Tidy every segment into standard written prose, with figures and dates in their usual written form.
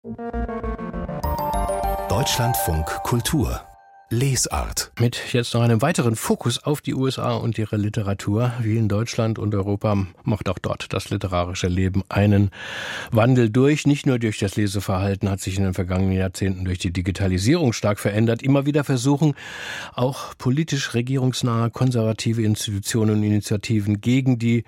Deutschlandfunk Kultur Lesart. Mit jetzt noch einem weiteren Fokus auf die USA und ihre Literatur. Wie in Deutschland und Europa macht auch dort das literarische Leben einen Wandel durch. Nicht nur durch das Leseverhalten hat sich in den vergangenen Jahrzehnten durch die Digitalisierung stark verändert. Immer wieder versuchen auch politisch regierungsnahe konservative Institutionen und Initiativen gegen die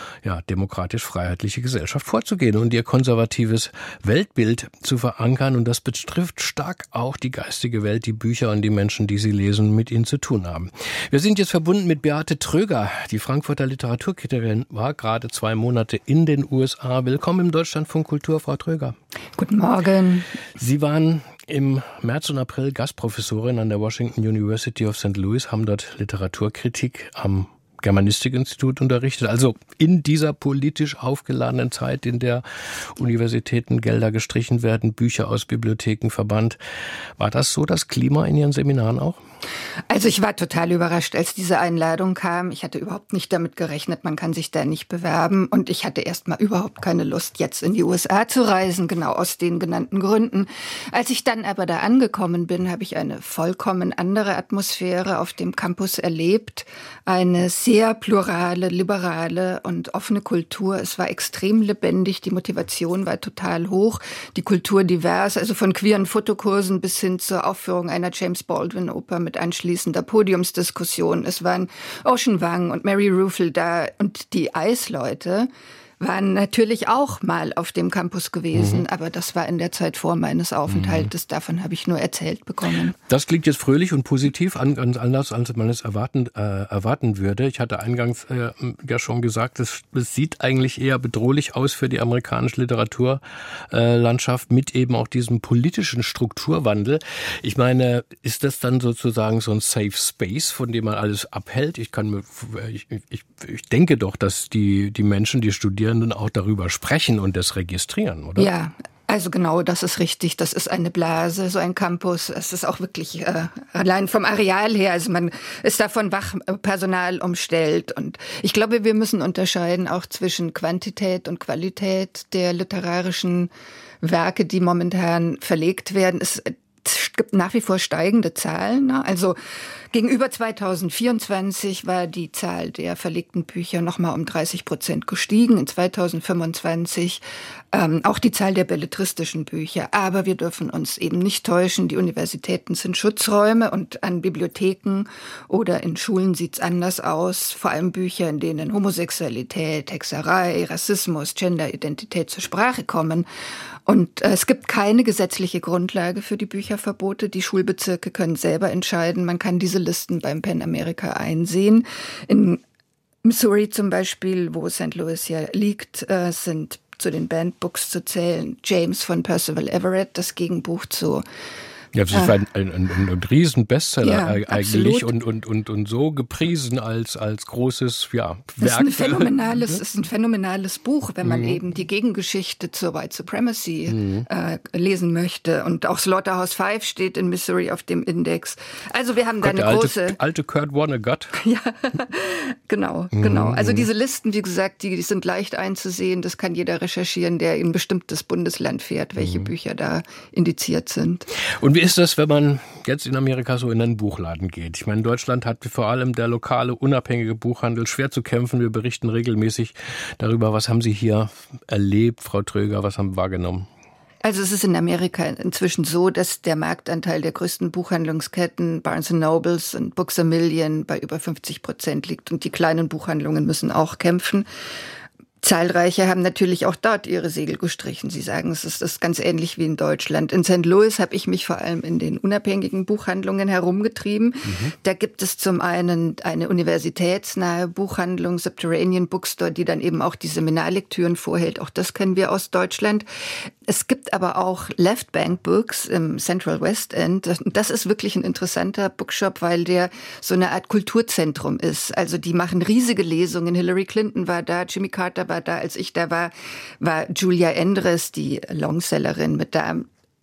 demokratisch-freiheitliche Gesellschaft vorzugehen und ihr konservatives Weltbild zu verankern. Und das betrifft stark auch die geistige Welt, die Bücher und die Menschen, die sie lesen, mit ihnen zu tun haben. Wir sind jetzt verbunden mit Beate Tröger. Die Frankfurter Literaturkritikerin war gerade 2 Monate in den USA. Willkommen im Deutschlandfunk Kultur, Frau Tröger. Guten Morgen. Sie waren im März und April Gastprofessorin an der Washington University of St. Louis, haben dort Literaturkritik am Germanistik-Institut unterrichtet. Also in dieser politisch aufgeladenen Zeit, in der Universitäten Gelder gestrichen werden, Bücher aus Bibliotheken verbannt. War das so das Klima in Ihren Seminaren auch? Also ich war total überrascht, als diese Einladung kam. Ich hatte überhaupt nicht damit gerechnet, man kann sich da nicht bewerben. Und ich hatte erst mal überhaupt keine Lust, jetzt in die USA zu reisen, genau aus den genannten Gründen. Als ich dann aber da angekommen bin, habe ich eine vollkommen andere Atmosphäre auf dem Campus erlebt. Eine sehr plurale, liberale und offene Kultur. Es war extrem lebendig, die Motivation war total hoch, die Kultur divers, also von queeren Fotokursen bis hin zur Aufführung einer James Baldwin-Oper mit anschließender Podiumsdiskussion. Es waren Ocean Vuong und Mary Ruefle da und die Eisleute waren natürlich auch mal auf dem Campus gewesen, aber das war in der Zeit vor meines Aufenthaltes. Davon habe ich nur erzählt bekommen. Das klingt jetzt fröhlich und positiv, ganz anders, als man es erwarten würde. Ich hatte eingangs ja schon gesagt, es sieht eigentlich eher bedrohlich aus für die amerikanische Literaturlandschaft mit eben auch diesem politischen Strukturwandel. Ich meine, ist das dann sozusagen so ein Safe Space, von dem man alles abhält? Ich denke doch, dass die Menschen, die Studierenden auch darüber sprechen und das registrieren, oder? Ja, also genau, das ist richtig. Das ist eine Blase, so ein Campus. Es ist auch wirklich allein vom Areal her, also man ist da von Wachpersonal umstellt. Und ich glaube, wir müssen unterscheiden auch zwischen Quantität und Qualität der literarischen Werke, die momentan verlegt werden. Es gibt nach wie vor steigende Zahlen. Also gegenüber 2024 war die Zahl der verlegten Bücher nochmal um 30% gestiegen. In 2025 auch die Zahl der belletristischen Bücher. Aber wir dürfen uns eben nicht täuschen. Die Universitäten sind Schutzräume und an Bibliotheken oder in Schulen sieht's anders aus. Vor allem Bücher, in denen Homosexualität, Hexerei, Rassismus, Genderidentität zur Sprache kommen. Und es gibt keine gesetzliche Grundlage für die Bücherverbote. Die Schulbezirke können selber entscheiden. Man kann diese Listen beim PEN America einsehen. In Missouri zum Beispiel, wo St. Louis ja liegt, sind zu den Banned Books zu zählen James von Percival Everett, das Gegenbuch zu Ja, das war ein Riesen-Bestseller eigentlich absolut. und so gepriesen als großes Werk. Es ist ein phänomenales Buch, wenn man eben die Gegengeschichte zur White Supremacy lesen möchte. Und auch Slaughterhouse-5 steht in Missouri auf dem Index. Also wir haben da eine große... alte Kurt Vonnegut. Ja, genau. Also diese Listen, wie gesagt, die sind leicht einzusehen. Das kann jeder recherchieren, der in ein bestimmtes Bundesland fährt, welche Bücher da indiziert sind. Und wie ist das, wenn man jetzt in Amerika so in einen Buchladen geht? Ich meine, in Deutschland hat vor allem der lokale, unabhängige Buchhandel schwer zu kämpfen. Wir berichten regelmäßig darüber. Was haben Sie hier erlebt, Frau Tröger? Was haben Sie wahrgenommen? Also es ist in Amerika inzwischen so, dass der Marktanteil der größten Buchhandlungsketten, Barnes & Nobles und Books A Million, bei über 50% liegt. Und die kleinen Buchhandlungen müssen auch kämpfen. Zahlreiche haben natürlich auch dort ihre Segel gestrichen. Sie sagen, es ist ganz ähnlich wie in Deutschland. In St. Louis habe ich mich vor allem in den unabhängigen Buchhandlungen herumgetrieben. Da gibt es zum einen eine universitätsnahe Buchhandlung, Subterranean Bookstore, die dann eben auch die Seminarlektüren vorhält. Auch das kennen wir aus Deutschland. Es gibt aber auch Left Bank Books im Central West End. Das ist wirklich ein interessanter Bookshop, weil der so eine Art Kulturzentrum ist. Also die machen riesige Lesungen. Hillary Clinton war da, Jimmy Carter war da. Als ich da war Julia Endres, die Longsellerin, mit da.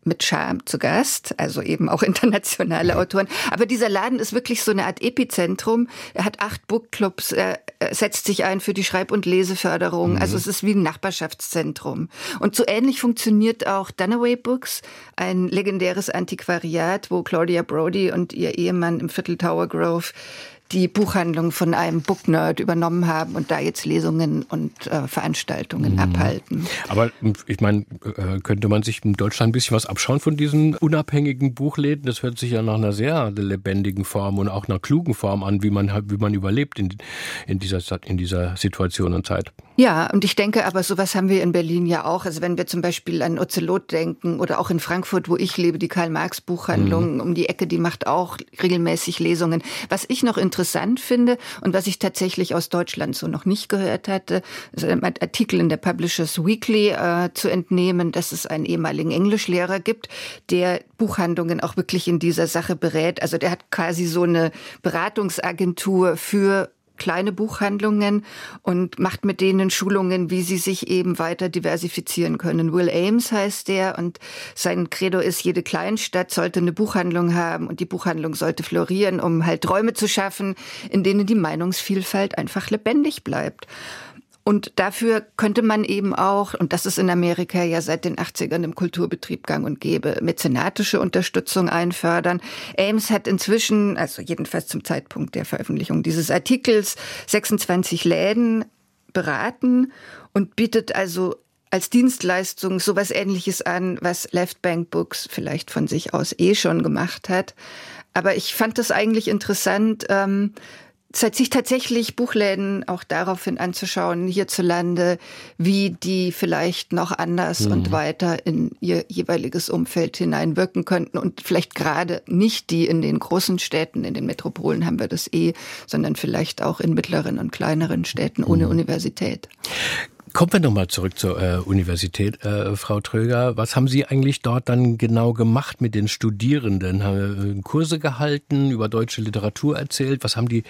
mit Charme zu Gast, also eben auch internationale Autoren. Aber dieser Laden ist wirklich so eine Art Epizentrum. Er hat 8 Bookclubs, er setzt sich ein für die Schreib- und Leseförderung. Also es ist wie ein Nachbarschaftszentrum. Und so ähnlich funktioniert auch Dunaway Books, ein legendäres Antiquariat, wo Claudia Brody und ihr Ehemann im Viertel Tower Grove die Buchhandlung von einem Booknerd übernommen haben und da jetzt Lesungen und Veranstaltungen abhalten. Aber ich meine, könnte man sich in Deutschland ein bisschen was abschauen von diesen unabhängigen Buchläden? Das hört sich ja nach einer sehr lebendigen Form und auch einer klugen Form an, wie man überlebt in dieser Situation und Zeit. Ja, und ich denke aber, sowas haben wir in Berlin ja auch. Also wenn wir zum Beispiel an Ozelot denken oder auch in Frankfurt, wo ich lebe, die Karl-Marx-Buchhandlung um die Ecke, die macht auch regelmäßig Lesungen. Was ich noch interessant finde und was ich tatsächlich aus Deutschland so noch nicht gehört hatte, ist ein Artikel in der Publishers Weekly zu entnehmen, dass es einen ehemaligen Englischlehrer gibt, der Buchhandlungen auch wirklich in dieser Sache berät. Also der hat quasi so eine Beratungsagentur für kleine Buchhandlungen und macht mit denen Schulungen, wie sie sich eben weiter diversifizieren können. Will Ames heißt der und sein Credo ist, jede Kleinstadt sollte eine Buchhandlung haben und die Buchhandlung sollte florieren, um halt Räume zu schaffen, in denen die Meinungsvielfalt einfach lebendig bleibt. Und dafür könnte man eben auch, und das ist in Amerika ja seit den 80ern im Kulturbetrieb gang und gäbe, mäzenatische Unterstützung einfördern. Ames hat inzwischen, also jedenfalls zum Zeitpunkt der Veröffentlichung dieses Artikels, 26 Läden beraten und bietet also als Dienstleistung sowas Ähnliches an, was Left Bank Books vielleicht von sich aus schon gemacht hat. Aber ich fand das eigentlich interessant, sich tatsächlich Buchläden auch daraufhin anzuschauen, hierzulande, wie die vielleicht noch anders und weiter in ihr jeweiliges Umfeld hineinwirken könnten. Und vielleicht gerade nicht die in den großen Städten, in den Metropolen haben wir das sondern vielleicht auch in mittleren und kleineren Städten ohne Universität. Kommen wir nochmal zurück zur Universität, Frau Tröger. Was haben Sie eigentlich dort dann genau gemacht mit den Studierenden? Haben Kurse gehalten, über deutsche Literatur erzählt? Was haben die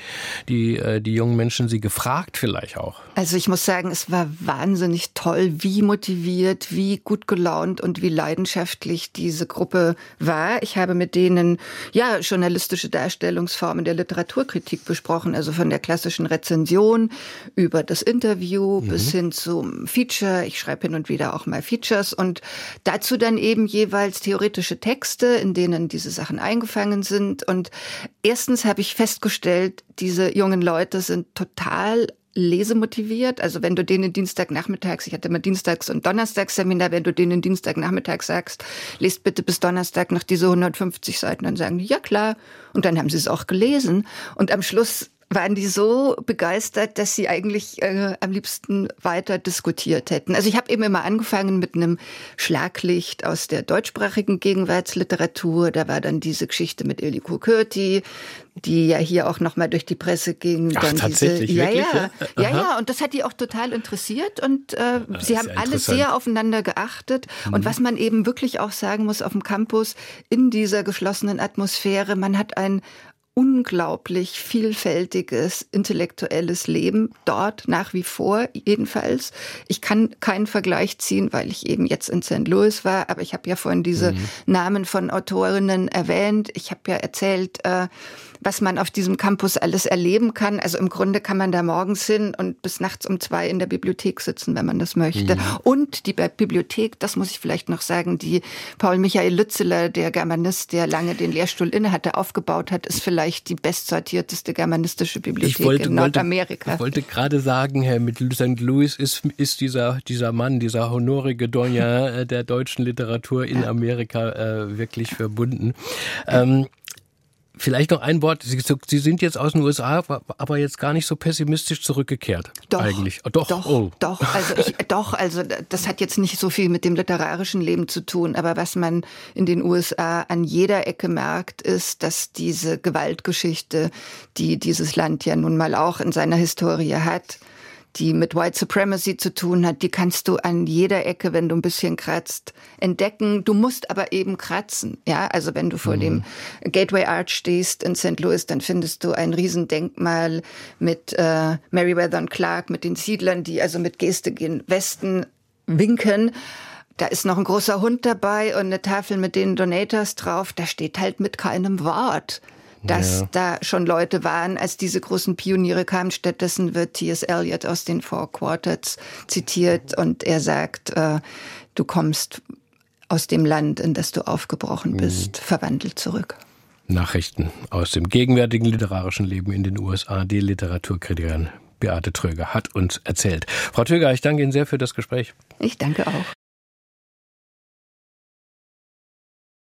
jungen Menschen Sie gefragt vielleicht auch? Also ich muss sagen, es war wahnsinnig toll, wie motiviert, wie gut gelaunt und wie leidenschaftlich diese Gruppe war. Ich habe mit denen journalistische Darstellungsformen der Literaturkritik besprochen, also von der klassischen Rezension über das Interview bis hin zum Feature. Ich schreibe hin und wieder auch mal Features und dazu dann eben jeweils theoretische Texte, in denen diese Sachen eingefangen sind. Und erstens habe ich festgestellt, diese jungen Leute sind total lesemotiviert. Also wenn du denen Dienstagnachmittags, ich hatte immer Dienstags- und Donnerstagsseminar, wenn du denen Dienstagnachmittag sagst, lest bitte bis Donnerstag noch diese 150 Seiten, dann sagen die, ja klar. Und dann haben sie es auch gelesen. Und am Schluss waren die so begeistert, dass sie eigentlich am liebsten weiter diskutiert hätten. Also ich habe eben immer angefangen mit einem Schlaglicht aus der deutschsprachigen Gegenwartsliteratur. Da war dann diese Geschichte mit Illico Curti, die ja hier auch noch mal durch die Presse ging. Ach, dann tatsächlich? Wirklich? Ja, und das hat die auch total interessiert und sie haben alle sehr aufeinander geachtet. Und was man eben wirklich auch sagen muss auf dem Campus, in dieser geschlossenen Atmosphäre, man hat ein unglaublich vielfältiges intellektuelles Leben dort nach wie vor jedenfalls. Ich kann keinen Vergleich ziehen, weil ich eben jetzt in St. Louis war, aber ich habe ja vorhin diese Namen von Autorinnen erwähnt. Ich habe ja erzählt, was man auf diesem Campus alles erleben kann. Also im Grunde kann man da morgens hin und bis nachts um 2 in der Bibliothek sitzen, wenn man das möchte. Und die Bibliothek, das muss ich vielleicht noch sagen, die Paul Michael Lützeler, der Germanist, der lange den Lehrstuhl inne hatte, aufgebaut hat, ist vielleicht die bestsortierteste germanistische Bibliothek in Nordamerika. Ich wollte gerade sagen, Herr, mit St. Louis ist dieser Mann, dieser honorige Doyen der deutschen Literatur in Amerika wirklich verbunden. Vielleicht noch ein Wort. Sie sind jetzt aus den USA, aber jetzt gar nicht so pessimistisch zurückgekehrt. Doch, eigentlich. Doch. Also das hat jetzt nicht so viel mit dem literarischen Leben zu tun. Aber was man in den USA an jeder Ecke merkt, ist, dass diese Gewaltgeschichte, die dieses Land ja nun mal auch in seiner Historie hat, die mit White Supremacy zu tun hat, die kannst du an jeder Ecke, wenn du ein bisschen kratzt, entdecken. Du musst aber eben kratzen. Ja, also wenn du vor dem Gateway Arch stehst in St. Louis, dann findest du ein Riesendenkmal mit Meriwether und Clark, mit den Siedlern, die also mit Geste gen Westen winken. Da ist noch ein großer Hund dabei und eine Tafel mit den Donators drauf. Da steht halt mit keinem Wort, dass da schon Leute waren, als diese großen Pioniere kamen. Stattdessen wird T.S. Eliot aus den Four Quartets zitiert und er sagt, du kommst aus dem Land, in das du aufgebrochen bist, verwandelt zurück. Nachrichten aus dem gegenwärtigen literarischen Leben in den USA. Die Literaturkritikerin Beate Tröger hat uns erzählt. Frau Tröger, ich danke Ihnen sehr für das Gespräch. Ich danke auch.